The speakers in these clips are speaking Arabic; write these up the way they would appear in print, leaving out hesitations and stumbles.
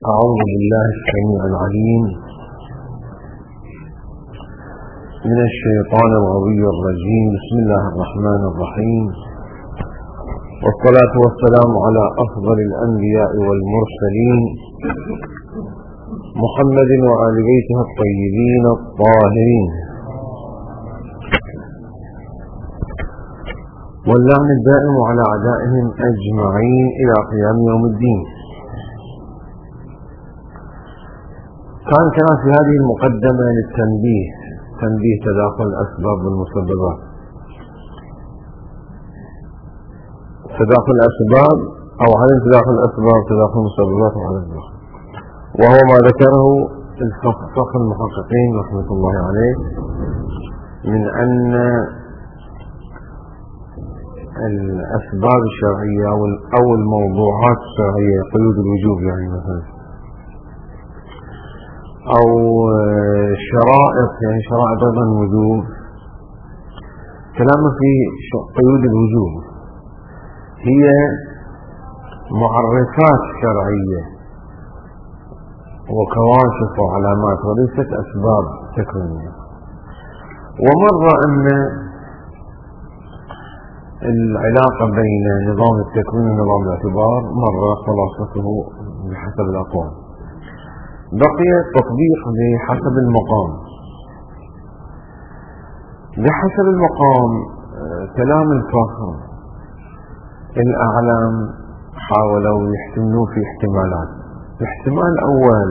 أعوذ بالله السميع العليم من الشيطان الغوي الرجيم. بسم الله الرحمن الرحيم، والصلاة والسلام على أفضل الأنبياء والمرسلين محمد وآل بيته الطيبين الطاهرين، واللعن الدائم على أعدائهم أجمعين إلى قيام يوم الدين. كان في هذه المقدمة تنبيه تداخل الأسباب والمسببات، تداخل الأسباب أو عدم تداخل الأسباب، تداخل المسببات وعدم تداخل، وهو ما ذكره الفقه المحققين رحمة الله عليه من أن الأسباب الشرعية أو الموضوعات الشرعية قيود الوجوب، يعني مثلا، أو شرائط، يعني شرائط أيضا الوجوب، كلامه في قيود الوجوب هي معرفات شرعية وكواشف وعلامات وليست أسباب تكوينية. ومر أن العلاقة بين نظام التكوين ونظام الاعتبار مر خلاصته بحسب الأقوال، بقي التطبيق بحسب المقام. بحسب المقام كلام الفخر الأعلام حاولوا يحتملوا في احتمالات. الاحتمال الأول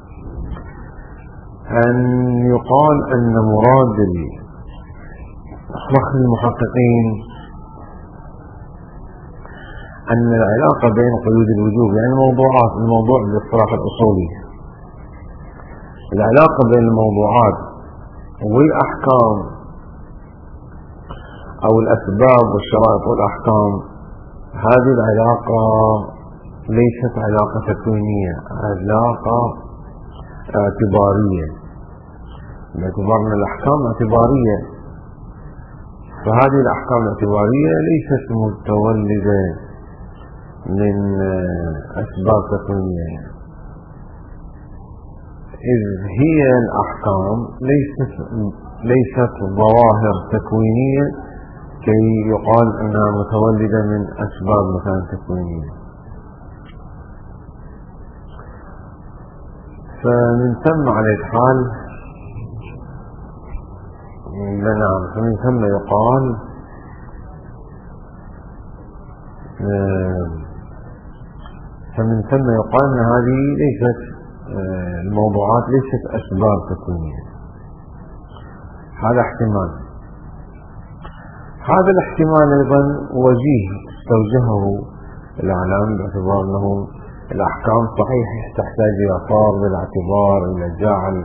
أن يقال أن مراد الفخر المحققين أن العلاقة بين قيود الوجوب، يعني الموضوع بالاصطلاح الأصولي، العلاقة بين الموضوعات والأحكام أو الأسباب والشرائط والأحكام، هذه العلاقة ليست علاقة تكوينية، علاقة اعتبارية، باعتبار أن الأحكام اعتبارية، فهذه الأحكام الاعتبارية ليست متولدة من أسباب تكوينية، إذ هي الأحكام ليست ظواهر تكوينية كي يقال أنها متولدة من أسباب مثلا تكوينية. فمن ثم على الحال فمن ثم يقال أن هذه ليست الموضوعات ليست أسباب تكوينية. هذا احتمال. هذا الاحتمال أيضا وجيه استوجهه الأعلام باعتبار أنه الأحكام صحيح تحتاج إلى فرض الاعتبار، إلى جعل،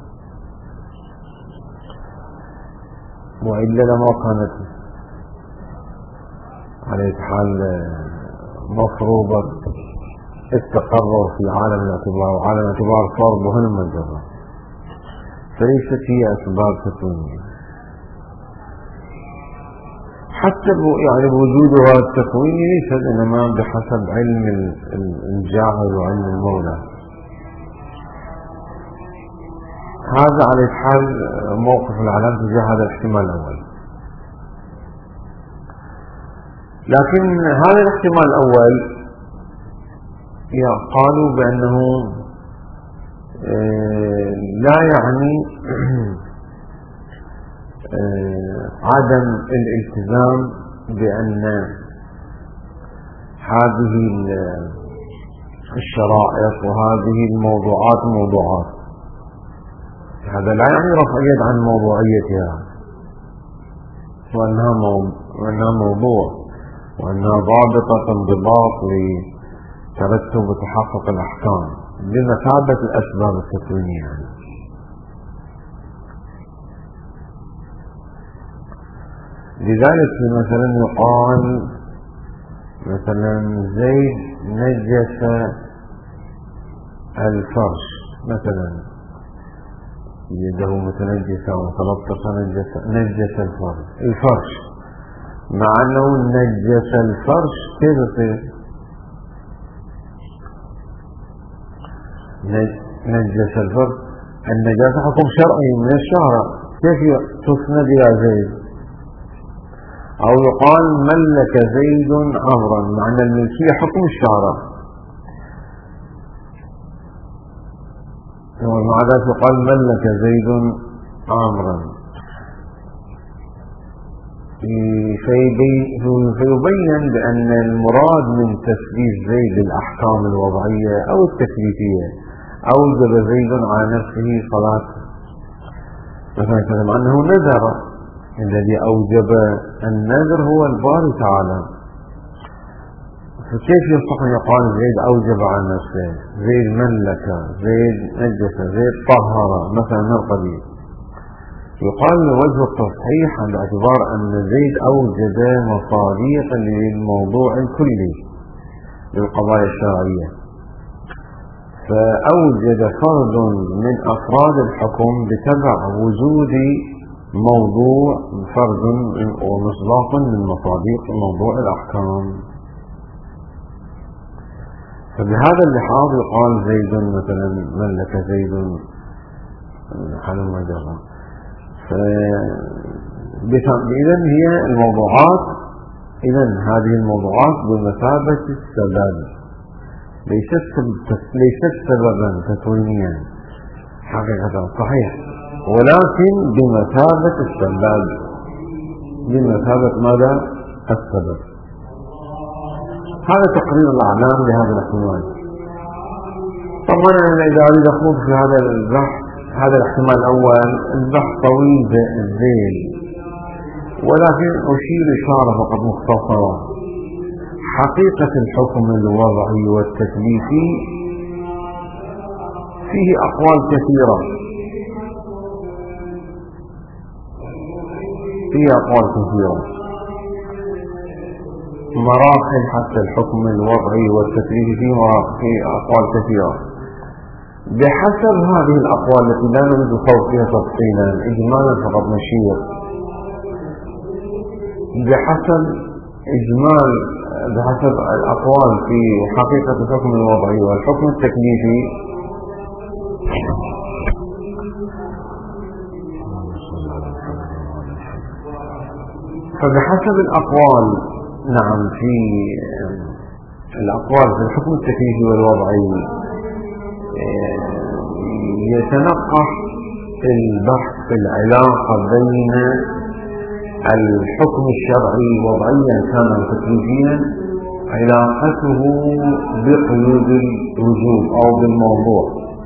وإلا لما كانت على حال مفروضة استقروا في عالم الاعتبار، وعالم الاعتبار فرض مهم مجرد، فليست هي أسباب تكوينية. حتى يعني وجودها التكويني ليس إنما بحسب علم الجاهل وعلم المولى. هذا على حال موقف العلم تجاه هذا الاحتمال الأول. لكن هذا الاحتمال الأول قالوا بأنه لا يعني عدم الالتزام بأن هذه الشرائط وهذه الموضوعات موضوعات. هذا لا يعني رفع يد عن موضوعيتها، وأنها موضوع، وأنها ضابطة انضباط لترتب وتحقق الأحكام بمثابة الأسباب التكوينية. لذلك مثلا يقال مثلا زيد نجس الفرش، مثلا يده متنجسة وتلطخ نجس الفرش، مع أنه نجس الفرش كيف يصير؟ نجس الفرد، النجاسة حكم شرعي من الشارع، كيف تسند إلى زيد؟ أو يقال ملك زيد عمرا، مع أن الملكية حكم الشارع، ومع ذلك يقال ملك زيد عمرا، فيبين بأن المراد من تثبيت زيد الأحكام الوضعية أو التكليفية. أوجب زيد على نفسه صلاة مثلا أنه نذر، الذي أوجب النذر هو الباري تعالى، فكيف يصح أن يقال زيد أوجب على نفسه، زيد ملك، زيد نجس، زيد طهر مثلا من القبيل؟ يقال وجه التصحيح على اعتبار أن زيد أوجد مصادق للموضوع الكلي للقضايا الشرعية، فأوجد فرد من أفراد الحكم بتبع وجود موضوع فرد ومصداق من مصادق موضوع الأحكام. فبهذا اللحاظ يقال زيد مثلا ملك زيد حلم وجرا. إذن هي الموضوعات، إذن هذه الموضوعات بمثابة السبب، ليست سببا تكوينيا حقيقة صحيح، ولكن بمثابة السبب، بمثابة ماذا؟ السبب. هذا تقرير الأعلام لهذا الاحتمال. طبعا أنا إذا أريد أخوض في هذا البحث، هذا الاحتمال الأول البحث طويل الذيل، ولكن أشير إشارة فقط مختصرة. حقيقة الحكم الوضعي والتكليفي فيه أقوال كثيرة، مراحل حتى الحكم الوضعي والتكليفي فيه أقوال كثيرة. بحسب هذه الأقوال التي لا نريد الخوض فيها تفصيلا، إجمالا فقط نشير، بحسب الأقوال في حقيقة الحكم الوضعي والحكم التكليفي، فبحسب الأقوال في الأقوال في الحكم التكليفي والوضعي يتنقح البحث في العلاقة بين الحكم الشرعي وضعيا كان تكليفيا، علاقته بقيود الوجوب أو بالموضوع.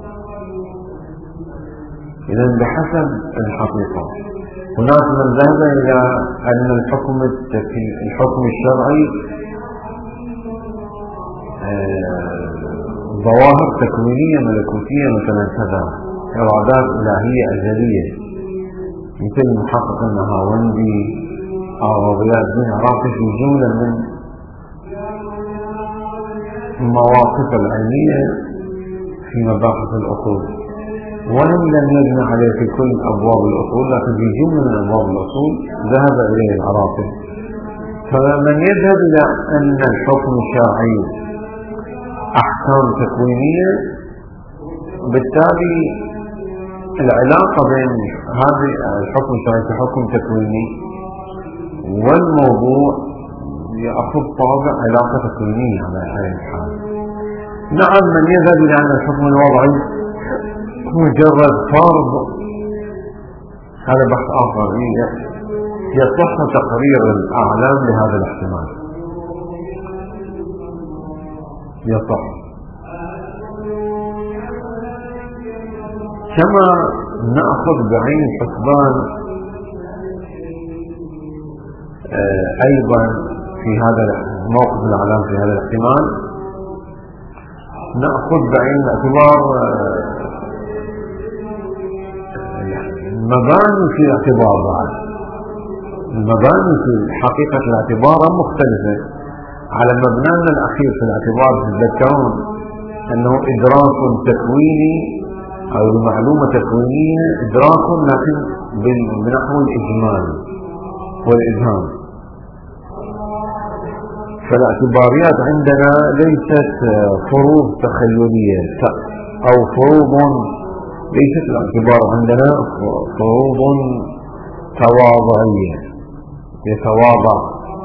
إذن بحسب الحقيقة هناك من ذهب إلى أن الحكم الشرعي ظواهر تكوينية ملكوتية مثلا كذا، إرادات إلهية أزلية، مثل محقق النهاوندي أو غياث بن عراقي في جملة من المواقف العلمية في مباحث الأصول، وإن لم يجمع عليه في كل أبواب الأصول، لكن في جملة من أبواب الأصول ذهب إليه العراقي. فمن يذهب إلى أن الحكم الشرعي أحكام تكوينية، بالتالي العلاقة بين هذا الحكم الشرعي كحكم تكويني والموضوع يأخذ طابع علاقة تكوينية على هذه الحال. نعم، من يذهب إلى أن الحكم الوضعي مجرد فرض، هذا بحث آخر، يصح تقرير الأعلام لهذا الاحتمال، يصح. كما نأخذ بعين الحسبان أيضا في هذا موقف الأعلام في هذا الاحتمال، نأخذ بعين الاعتبار المباني في الاعتبار. بعد المباني في حقيقة الاعتبار مختلفة على مبنانا الأخير في الاعتبار. تتذكرون أنه إدراك تكويني أو المعلومة تكوينية، إدراك لكن بنحو الإجمال والإذهان. فالاعتباريات عندنا ليست فروض تخيلية أو فروض ليست الاعتبار عندنا فروض تواضعية يتواضع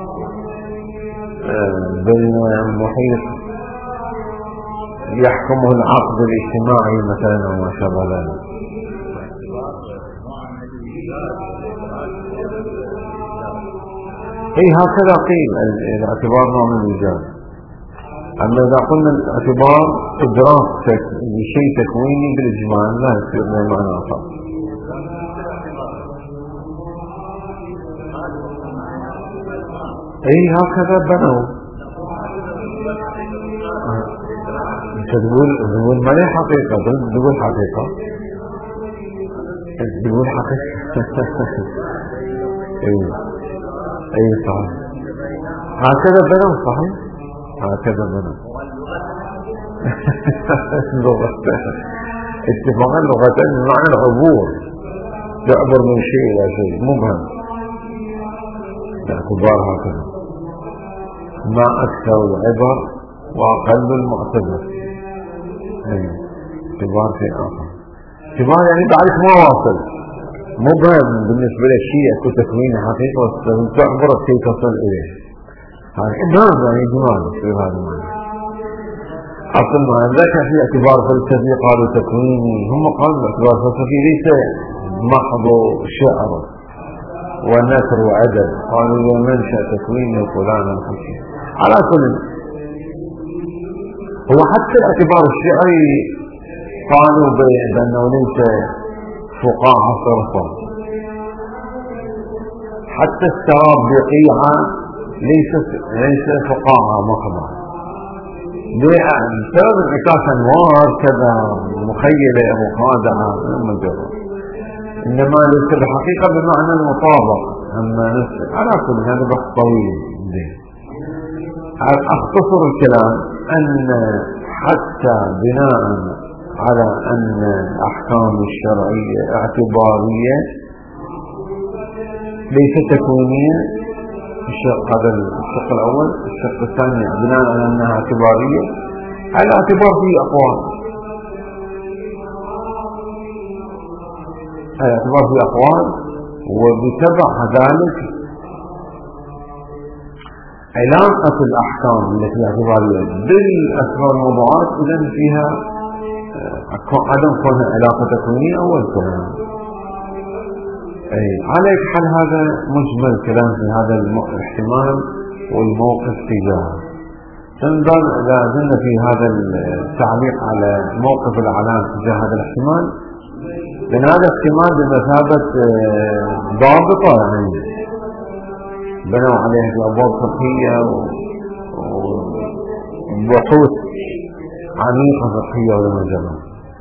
بالمحيط يحكمه العقد الاجتماعي مثلا وما شابه ذلك. اي هكذا قيل الاعتبار نوع من الإيجاب. أما إذا قلنا الاعتبار إدراك لشيء تكويني بالإجمال لا يصير من معنى آخر. اي هكذا بنوا. تقول ما لي حقيقة، تقول حقيقة، تقول حقيقة. اي صحيح هكذا بنوا، صحيح هكذا بنوا. اتفاقا لغتين بمعنى العبور، تعبر من شيء إلى شيء مبهم. الاعتبار هكذا ما أكثر العبر وأقل المعتبر. اعتبار شيء آخر. اعتبار يعني بعرف ما واصل مبهم بالنسبة للشيء أكو تكوين حقيقة تعبر كي تصل إليه. هذا إبهام يعني جمال في هذا المعنى. أصل ما ذاك في اعتبار فلسفي قالوا تكويني، هم قالوا الاعتبار الفلسفي ليس محض شعر ونثر وعدد، قالوا منشأ تكويني فلانا الخشي. على كل هو حتى الاعتبار الشعري قالوا بأنه ليس فقاعة صرفا، حتى السراب بقيعة ليس فقاعة محضة، بسبب انعكاس انوار كذا مخيلة مخادعة مجرد، انما ليس بحقيقة بمعنى المطابق. اما على كل هذا بحث طويل. اختصر الكلام ان حتى بناء على ان الاحكام الشرعية اعتبارية ليست تكوينية. هذا الشق الاول. الشق الثاني بناء على انها اعتبارية، الاعتبار فيه اقوال، الاعتبار فيه اقوال، وبتبع ذلك علاقة الأحكام التي اعتبارية بالأسرار الموضوعات إذن فيها عدم كونها علاقة تكوينية أول كلام. على حال هذا مجمل كلام في هذا الاحتمال والموقف تجاهه. تنظر إذا زلنا في هذا التعليق على موقف العلام تجاه هذا الاحتمال، لأن هذا احتمال بمثابة ضابطة يعني بنوا عليه أبواب فقهية وبحوث عميقة فقهية والمجمع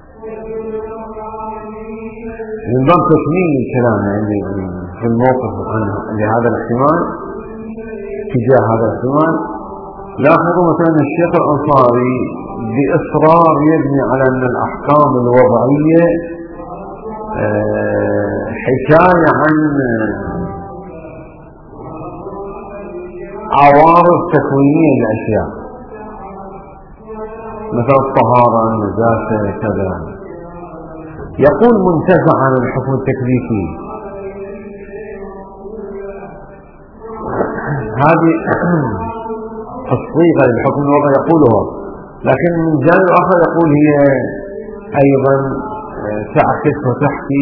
من باب تكميل الكلام يعني في الموقف لهذا الاحتمال تجاه هذا الاحتمال. لاحظوا مثلا الشيخ الأنصاري بإصرار يبني على أن الأحكام الوضعية حكاية عن عوارض تكوينية للأشياء مثل الطهارة النجاسة كذا. يقول منتزع عن الحكم التكليفي. هذه الصيغة للحكم الوضعي يقولها، لكن من جانب آخر يقول هي أيضا تعكس وتحكي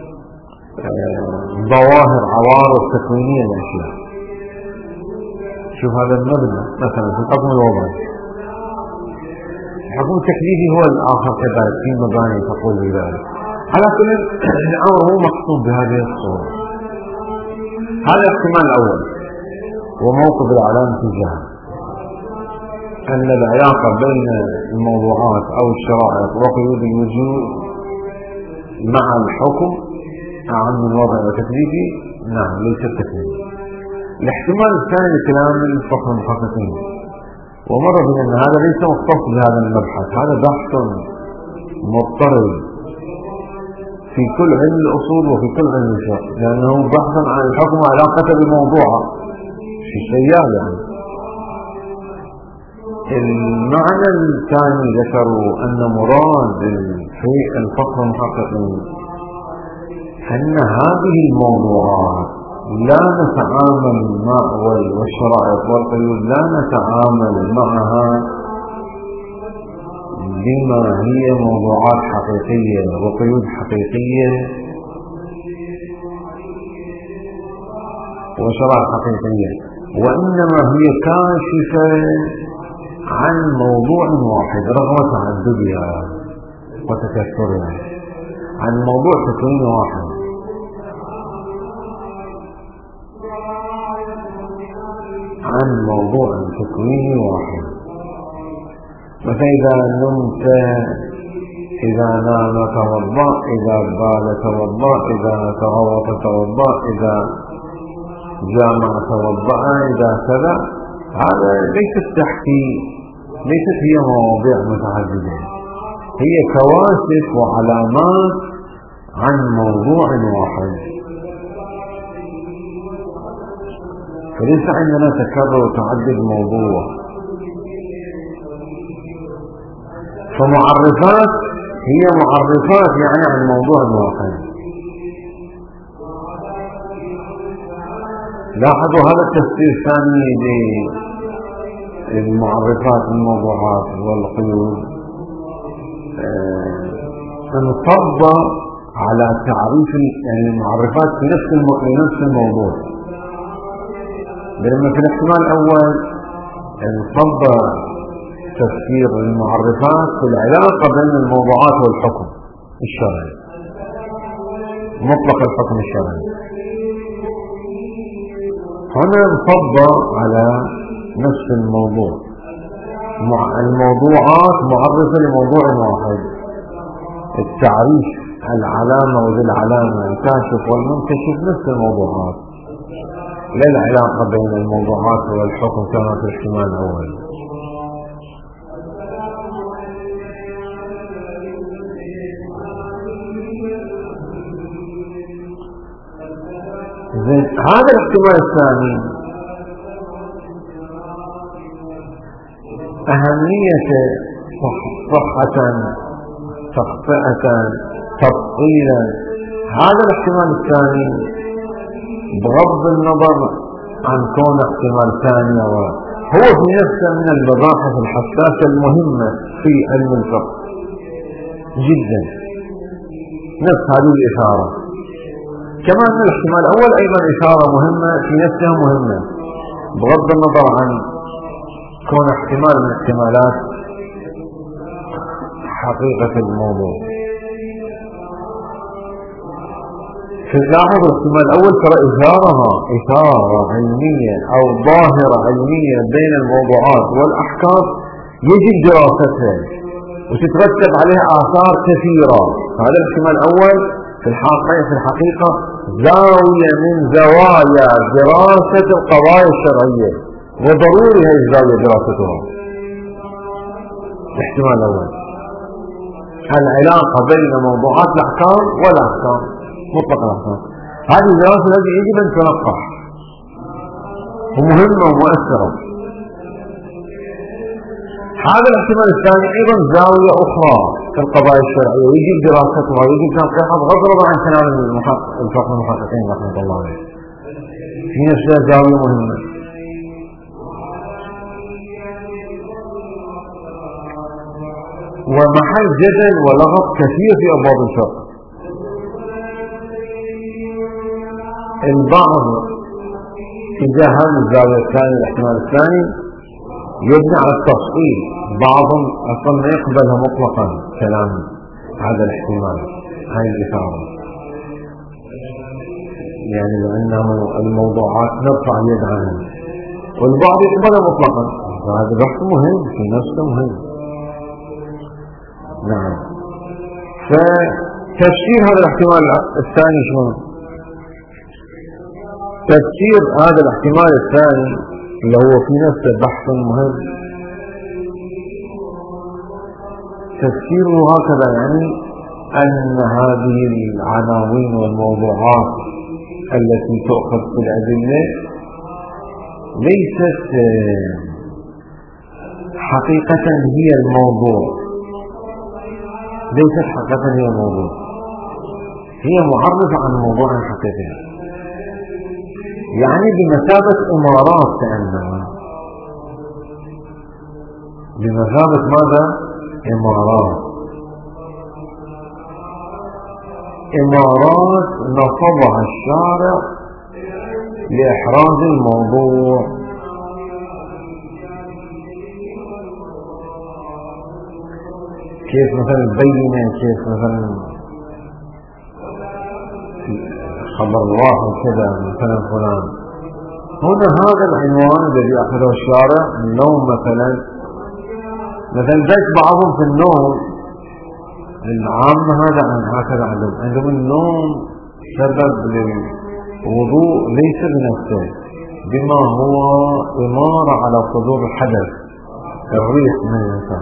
ظواهر عوارض تكوينية للأشياء. شوف هذا المبنى مثلا في الحكم الوضعي. الحكم التكليفي هو الآخر كذلك في مباني تقول بذلك. على كل الأمر هو مقصود بهذه الصورة. هذا الاحتمال الأول وموقف العلام تجاهه أن العلاقة بين الموضوعات أو الشرائع وقيود الوجود مع الحكم عن الوضع التكليفي نعم ليس تكليفي. الاحتمال الثاني لكلام الفقه المحققين، ومر بنا أن هذا ليس مختص بهذا المبحث، هذا بحث مضطرد في كل علم الأصول وفي كل علم الفقه، لأنه بحث عن الحكم علاقته بموضوعه في سيال يعني. المعنى الثاني ذكروا أن مراد الفقه المحققين أن هذه الموضوعات لا نتعامل مع والشرائط والقيود لا نتعامل معها بما هي موضوعات حقيقية وقيود حقيقية وشرائط حقيقية، وإنما هي كاشفة عن موضوع واحد رغم تعددها وتكثرها، عن موضوع تكوين واحد. عن موضوع تكوين واحد. فإذا نمت، إذا نام توضأ، إذا بال توضأ، إذا تغوط توضأ، إذا جامع توضأ، إذا كذا. هذا ليست هي مواضيع متعددة، هي كواشف وعلامات عن موضوع واحد. فليس عندنا تكرر وتعدد موضوع. فمعرفات هي معرفات يعني عن موضوع واحد. لاحظوا هذا التفسير الثاني للمعرفات الموضوعات والقيود انصب على تعريف المعرفات في نفس الموضوع، بينما في الاحتمال الأول انصب تفسير المعرفات في العلاقة بين الموضوعات والحكم الشرعي، مطلق الحكم الشرعي. هنا انصب على نفس الموضوع، الموضوعات معرفة لموضوع واحد، التعريف العلامة وذي العلامة الكاشف والمنكشف نفس الموضوعات، لا العلاقة بين الموضوعات والحكم كما في الاحتمال الأول. هذا الاحتمال الثاني أهمية صحة تخطئة تفصيلا. هذا الاحتمال الثاني بغض النظر عن كون احتمال ثاني هو في نفسه من المباحث الحساسة المهمة في علم الفقه جدا، نفس هذه الإشارة، كما أن الاحتمال الأول أيضا إشارة مهمة في نفسها مهمة بغض النظر عن كون احتمال من احتمالات حقيقة الموضوع. لاحظ الاحتمال الأول ترى إشارة علمية أو ظاهرة علمية بين الموضوعات والأحكام يجب دراستها وتترتب عليها آثار كثيرة. هذا الاحتمال الأول في الحقيقة زاوية من زوايا دراسة القضايا الشرعية، وضروري هذه الزاوية دراستها. الاحتمال الأول العلاقة بين موضوعات الأحكام والأحكام مطلق الأحكام، هذه الدراسة التي يجب أن تنقح ومهمة ومؤثرة. هذا الاحتمال الثاني أيضا زاوية أخرى في القضايا الشرعية ويجب دراستها ويجب تنقيحها بغض النظر عن كلام الفقه المحققين رحمه الله عليه، في نفسها زاوية مهمة. ومحل جدل ولغط كثير في أبواب الفقه. البعض تجاه هذه الزاوية الثانية الاحتمال الثاني يبني على التفصيل، بعضهم أصلا ما يقبلها مطلقا كلام هذا الاحتمال، هاي الإشارة، يعني لأنه الموضوعات نرفع اليد عنها، والبعض يقبلها مطلقا. هذا بحث مهم في نفسه مهم. نعم. فتفسير هذا الاحتمال الثاني شنو؟ تفسير هذا الاحتمال الثاني اللي هو في نفسه بحث مهم، تفسيره هكذا، يعني أن هذه العناوين والموضوعات التي تؤخذ في الأدلة ليست حقيقة هي الموضوع، ليست حقيقة هي الموضوع، هي معرفة عن موضوع حقيقي، يعني بمثابة إمارات، كأنها بمثابة ماذا؟ إمارات نصبها الشارع لإحراز الموضوع. كيف مثلا البينة، كيف مثلا خبر واحد كذا مثلا فلان. هنا هذا العنوان الذي أخذه الشارع، النوم مثلا ذلك بعضهم في النوم العامة هذا هكذا عندهم النوم سبب للوضوء ليس بنفسه، بما هو إمارة على صدور الحدث الريح من الإنسان.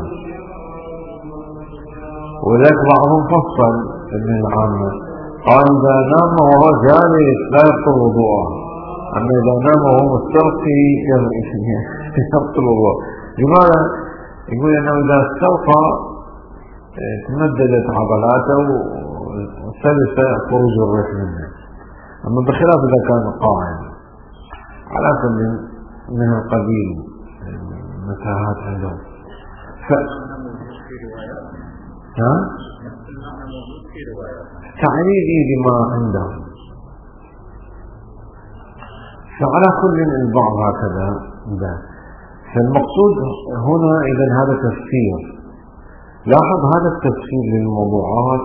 ولذلك بعضهم فصل ابن العامة قال إذا نام وهو جالس لا يبطل وضوءه، أما إذا نام وهو مستلقي يبطل وضوءه. لماذا؟ يقول أنه إذا استلقى تمددت عضلاته وسلس خروج الريح منه، أما بخلاف إذا كان قاعد. على كل من القبيل متاهات عندهم. تعليقي لما عندهم. فعلى كل البعض هكذا. فالمقصود هنا إذن هذا تفسير. لاحظ هذا التفسير للموضوعات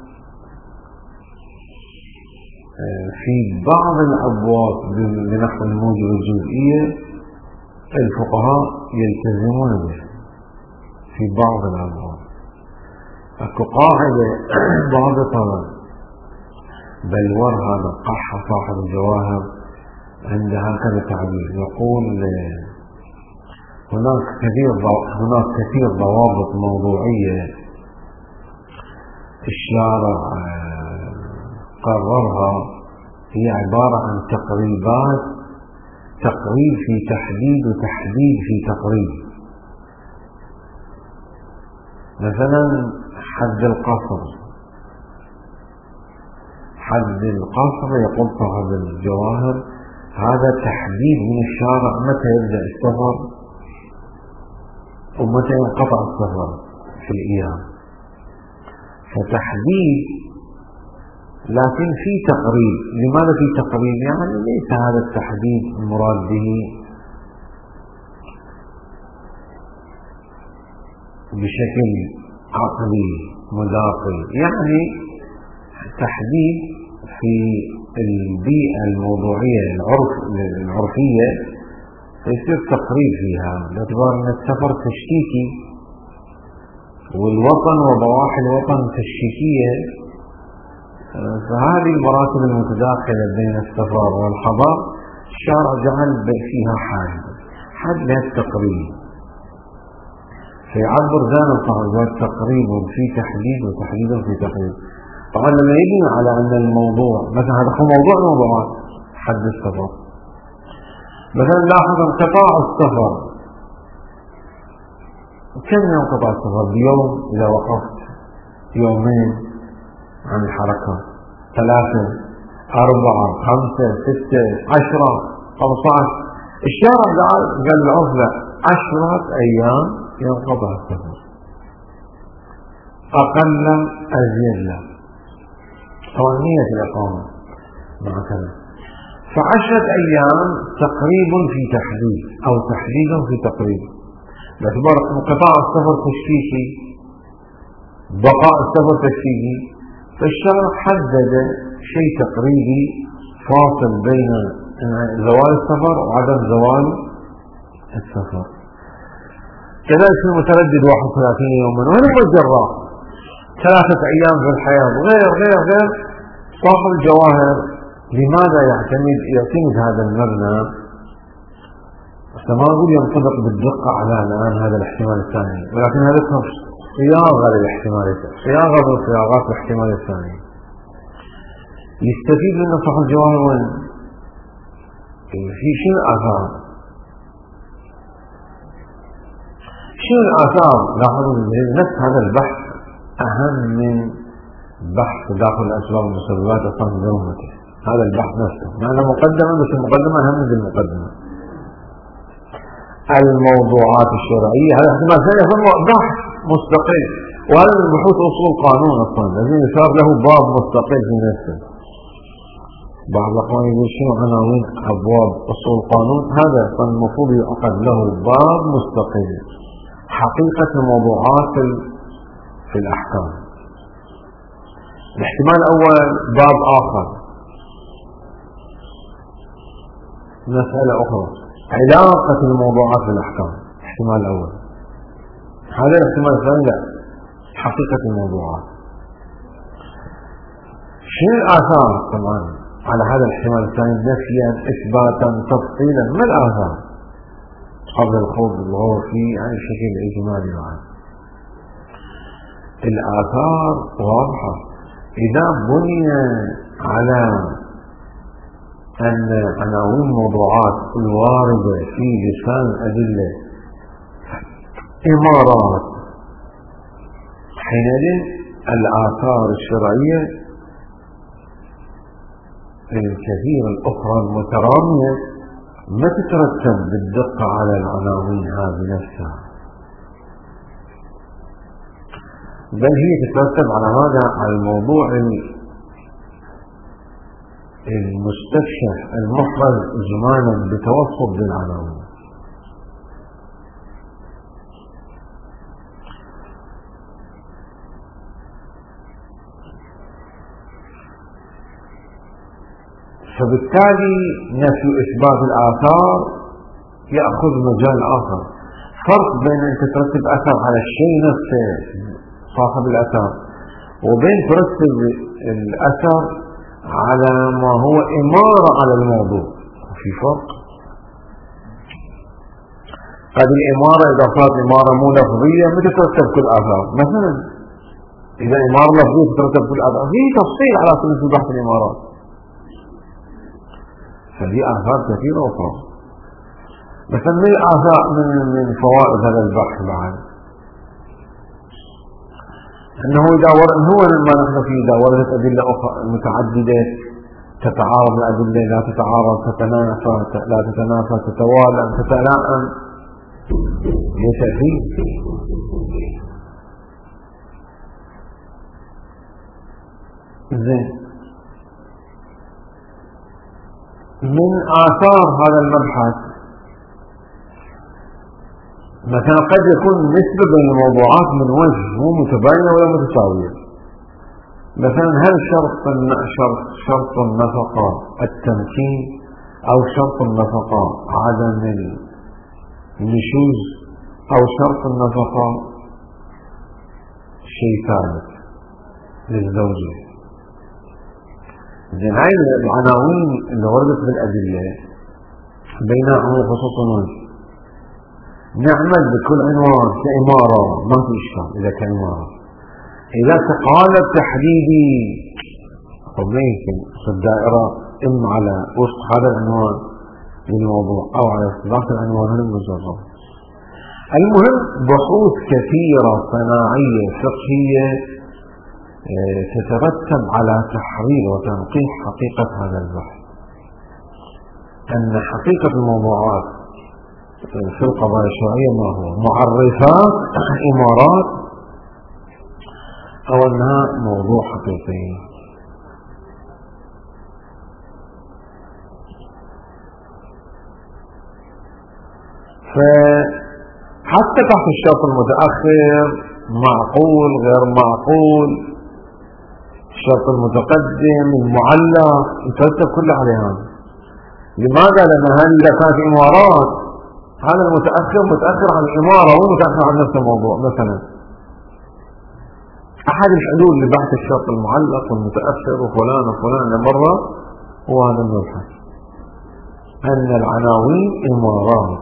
في بعض الأبواب لنحو الموجب الجزئية الفقهاء يلتزمون به في بعض الأبواب. أكو قاعدة ضابطة بلورها نقحها صاحب الجواهر عند هكذا تعبير، يقول هناك كثير ضوابط موضوعية الشارع قررها، هي عبارة عن تقريبات، تقريب في تحديد وتحديد في تقريب. مثلا حد القصر يقول صاحب الجواهر هذا تحديد من الشارع متى يبدأ السفر ومتى ينقطع السفر في الأيام، فتحديد لكن في تقريب. لماذا في تقريب؟ يعني ليس هذا التحديد المراد به بشكل عقلي مداخل، يعني تحديد في البيئة الموضوعية العرفية يصير تقريب فيها، باعتبار أن السفر تشكيكي والوطن وضواحي الوطن تشكيكية، فهذه المراتب المتداخلة بين السفر والحضر الشارع جعل فيها حد للتقريب، فيعبر ذلك القاعدة تقريب في تحديد وتحديد في تقريب. طبعا لما يبني على أن الموضوع مثلا هذا هو موضوعات حد السفر، مثلا لاحظ انقطاع السفر، كم ينقطع السفر؟ بيوم إذا وقفت، يومين عن الحركة، 3 4 5 6 10 15. الشارع قال العزلة 10 أيام ينقطع السفر، أقل أزيد له ثوانية الإقامة مع كذا. ف10 أيام تقريب في تحديد أو تحديد في تقريب، باعتبار انقطاع السفر تشكيكي، بقاء السفر تشكيكي، فالشرع حدد شيء تقريبي فاصل بين زوال السفر وعدم زوال السفر. كذلك في المتردد 31 يوما، وهنا الجراح 3 أيام في الحياة، غير صاحب الجواهر لماذا يعتمد هذا المبنى؟ ما أقول ينطبق بالدقة على الآن هذا الاحتمال الثاني، ولكن هذا صياغة للاحتمال الثاني، صياغة من صياغات الاحتمال الثاني. يستفيد من صاحب الجواهر وين؟ في شيء آثار. شنو الآثار؟ لاحظوا نفس هذا البحث أهم من بحث تداخل الأسباب والمسببات أصلا بأمته. هذا البحث نفسه معنى مقدمة، بس المقدمة أهم من المقدمة. الموضوعات الشرعية هذا احتمال ثاني ثم بحث مستقل، وهذا من بحوث أصول القانون أصلا لازم يصار له باب مستقل في نفسه. بعض الأخوان يقول شنو عناوين أبواب أصول القانون؟ هذا المفروض يعقد له باب مستقل، حقيقة الموضوعات في الأحكام. الاحتمال الأول باب آخر، مسألة أخرى، علاقة الموضوعات بالأحكام. الاحتمال الأول هذا. الاحتمال الثاني لا، حقيقة الموضوعات. شنو الآثار طبعا على هذا الاحتمال الثاني؟ نفيا إثباتا تفصيلا. ما الآثار؟ قبل الخوض بالغور فيه يعني بشكل إجمالي معا. الآثار واضحة إذا بني على أن عناوين الموضوعات الواردة في لسان الأدلة إمارات، حينئذ الآثار الشرعية الكثيرة الأخرى المترامية ما تترتب بالدقة على العناوين هذه نفسها، بل هي تترتب على هذا، على الموضوع المستكشف المحرز إجمالا بتوسط بالعناوين. فبالتالي نفي إثبات الآثار يأخذ مجال آخر. فرق بين أن ترتب أثر على الشيء نفسه صاحب الأثر، وبين ترتب الأثر على ما هو إمارة على الموضوع. في فرق. هذه الإمارة إذا صارت إمارة مو لفظية ما تترتب كل آثار. مثلا إذا إمارة لفظية تترتب كل آثار، في تفصيل على سبيل بحث الإمارات، فهي آثار كثيرة أخرى. مثلا من الآثار من فوائد هذا البحث بعد أنه إذا هو ما نحن فيه إذا وردت أدلة أخرى متعددة تتعارض الأدلة، لا تتعارض، تتنافى، لا تتنافى، تتوالى، تتلائم، ليس فيه. زين. من آثار هذا المبحث مثلا قد يكون نسبة بين الموضوعات من وجه مو متباينة ولا متساوية. مثلا هل شرط النفقة التمكين أو شرط النفقة عدم النشوز أو شرط النفقة شيء ثابت للزوجة. زين هاي العناوين اللي وردت بالأدلة بينها عمل خصوص ونوز. نعمل بكل عنوان كإمارة ما في إشكال إذا كإمارة. إذا تقالب تحديدي ممكن في الدائرة إما على وفق هذا العنوان للموضوع أو على اصطلاح العنوان المجرد. المهم بحوث كثيرة صناعية فقهية تترتب على تحرير وتنقيح حقيقة هذا البحث، أن حقيقة الموضوعات في القضايا الشرعية ما هو معرفات إمارات أو أنها موضوع حقيقي. فحتى تحت الشرط المتأخر معقول غير معقول، الشرط المتقدم المعلق يترتب كله عليها. لماذا؟ لأن هذه إذا كانت إمارات هذا المتأخر متأخر عن الإمارة مو متأخر عن نفس الموضوع. مثلا أحد الحلول لبحث الشرط المعلق والمتأخر وفلان وفلان لمرة هو هذا المبحث، أن العناوين إمارات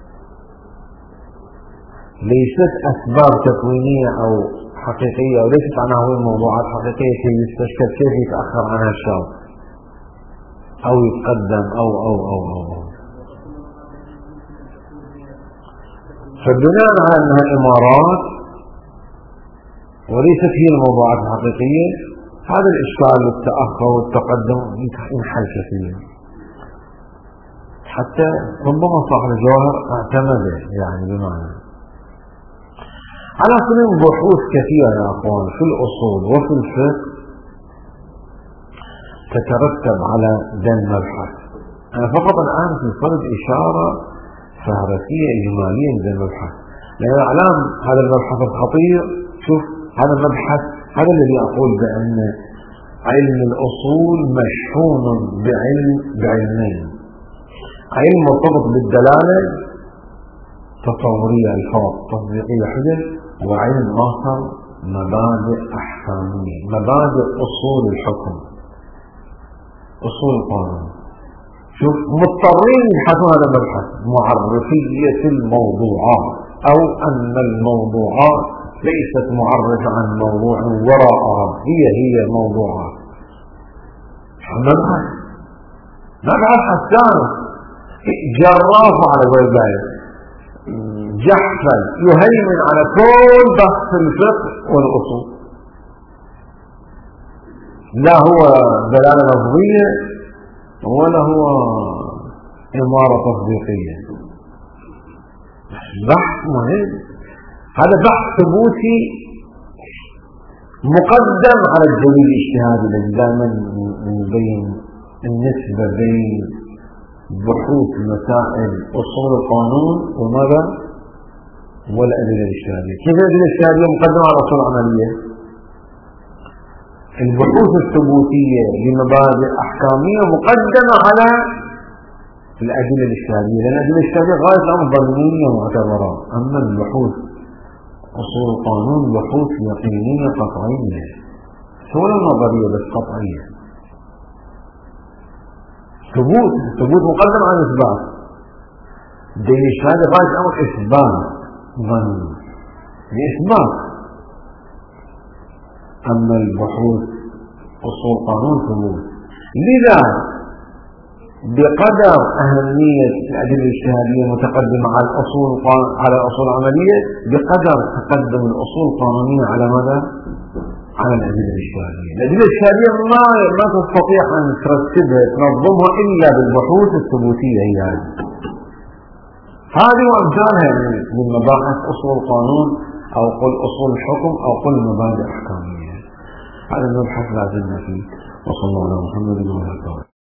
ليست أسباب تكوينية أو حقيقية، وليست عناوين موضوعات حقيقية كي يستشكل كيف يتأخر عنها الشرط أو يتقدم أو فبناء على أنها إمارات وليست هي الموضوعات الحقيقية، هذا الإشكال والتأخر والتقدم ينحل كثيرا. حتى ربما صاحب الجوهر اعتمد يعني بمعنى على سبيل بحوث كثيرة يا أخوان في الأصول وفي الفقه تترتب على ذا المبحث. أنا فقط الآن في صدد إشارة فهرسية إجمالية لذا المبحث، لأن الإعلام هذا المبحث الخطير. شوف هذا المبحث، هذا الذي أقول بأن علم الأصول مشحون بعلمين: علم مرتبط بالدلالة تصورية الفرض تطبيقية حدث، وعلم آخر مبادئ أحكامية، مبادئ أصول الحكم، أصول القانون. شوف مضطرين يبحثون هذا المبحث: معرفية الموضوعات، أو أن الموضوعات ليست معرفة عن موضوع وراءها، هي موضوعات. مبحث حسان جراف على ذلك، جحفل يهيمن على كل بحث الفقه والأصول، لا هو دلالة لفظية ولا هو إمارة تطبيقية. بحث مهم، هذا بحث ثبوتي مقدم على الدليل الاجتهادي الذي دائما نبين النسبة بين بحوث مسائل أصول القانون وماذا؟ والأدلة الاجتهادية. كيف الأدلة الاجتهادية مقدمة على الأصول العملية؟ البحوث الثبوتية لمبادئ أحكامية مقدمة على الأدلة الاجتهادية، لأن الأدلة الاجتهادية غاية الأمر ضمنية معتبرة، أما البحوث أصول القانون بحوث يقينية قطعية، ولا نظرية بس قطعية. ثبوت مقدم على إثبات، الدليل الاجتهادي غاية الأمر إثبات ظني لإثبات، أما البحوث أصول قانون ثبوت. لذا بقدر أهمية الأدلة الاجتهادية متقدمة على الأصول العملية، بقدر تقدم الأصول القانونية على ماذا؟ على الأدلة الاجتهادية. الأدلة الاجتهادية ما تستطيع أن ترتبها تنظمها إلا بالبحوث الثبوتية. هي هذه وأمثالها من مباحث أصول القانون، أو قل أصول الحكم، أو قل مبادئ أحكامية. هذا المبحث لا زلنا فيه. وصلى الله على محمد وعلى آله.